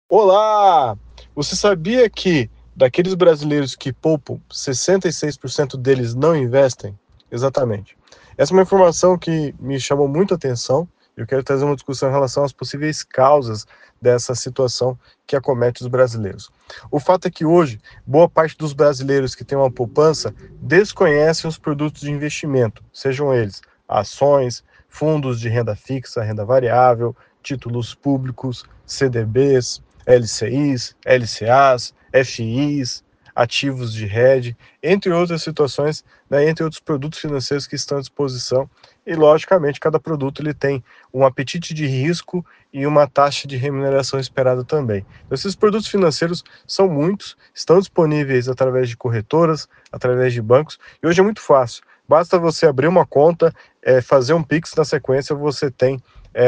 Olá! Você sabia que daqueles brasileiros que poupam, 66% deles não investem? Exatamente. Essa é uma informação que me chamou muito a atenção. Eu quero trazer uma discussão em relação às possíveis causas dessa situação que acomete os brasileiros. O fato é que hoje, boa parte dos brasileiros que têm uma poupança desconhecem os produtos de investimento, sejam eles ações, fundos de renda fixa, renda variável, títulos públicos, CDBs, LCIs, LCAs, FIs, ativos de hedge, entre outras situações, né, entre outros produtos financeiros que estão à disposição. E, logicamente, cada produto ele tem um apetite de risco e uma taxa de remuneração esperada também. Então, esses produtos financeiros são muitos, estão disponíveis através de corretoras, através de bancos, e hoje é muito fácil. Basta você abrir uma conta, fazer um Pix, na sequência você tem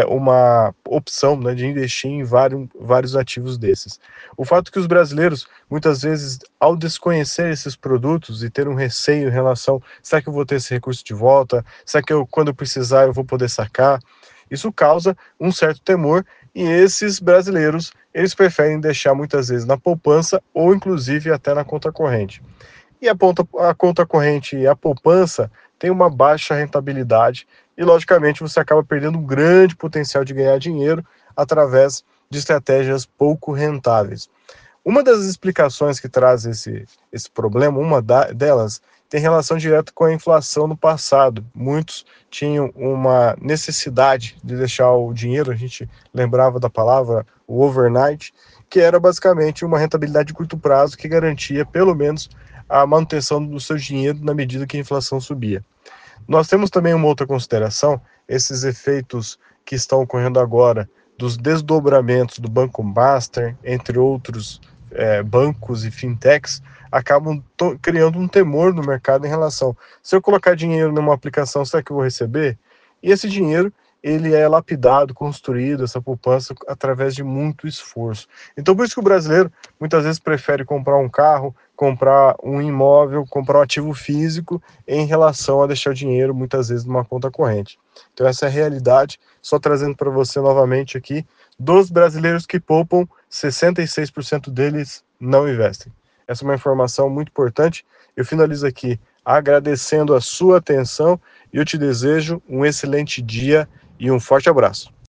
uma opção, né, de investir em vários ativos desses. O fato é que os brasileiros, muitas vezes, ao desconhecer esses produtos e ter um receio em relação, será que eu vou ter esse recurso de volta? Será que quando eu precisar, eu vou poder sacar? Isso causa um certo temor e esses brasileiros, eles preferem deixar muitas vezes na poupança ou inclusive até na conta corrente. E a conta corrente e a poupança têm uma baixa rentabilidade e, logicamente, você acaba perdendo um grande potencial de ganhar dinheiro através de estratégias pouco rentáveis. Uma das explicações que traz esse problema, delas, tem relação direta com a inflação no passado. Muitos tinham uma necessidade de deixar o dinheiro, a gente lembrava da palavra, o overnight, que era basicamente uma rentabilidade de curto prazo que garantia, pelo menos, a manutenção do seu dinheiro na medida que a inflação subia. Nós temos também uma outra consideração, esses efeitos que estão ocorrendo agora dos desdobramentos do Banco Master, entre outros bancos e fintechs, acabam criando um temor no mercado em relação, se eu colocar dinheiro numa aplicação, será que eu vou receber? E esse dinheiro, ele é lapidado, construído, essa poupança, através de muito esforço. Então, por isso que o brasileiro, muitas vezes, prefere comprar um carro, comprar um imóvel, comprar um ativo físico, em relação a deixar o dinheiro, muitas vezes, numa conta corrente. Então, essa é a realidade. Só trazendo para você novamente aqui, dos brasileiros que poupam, 66% deles não investem. Essa é uma informação muito importante. Eu finalizo aqui agradecendo a sua atenção e eu te desejo um excelente dia e um forte abraço.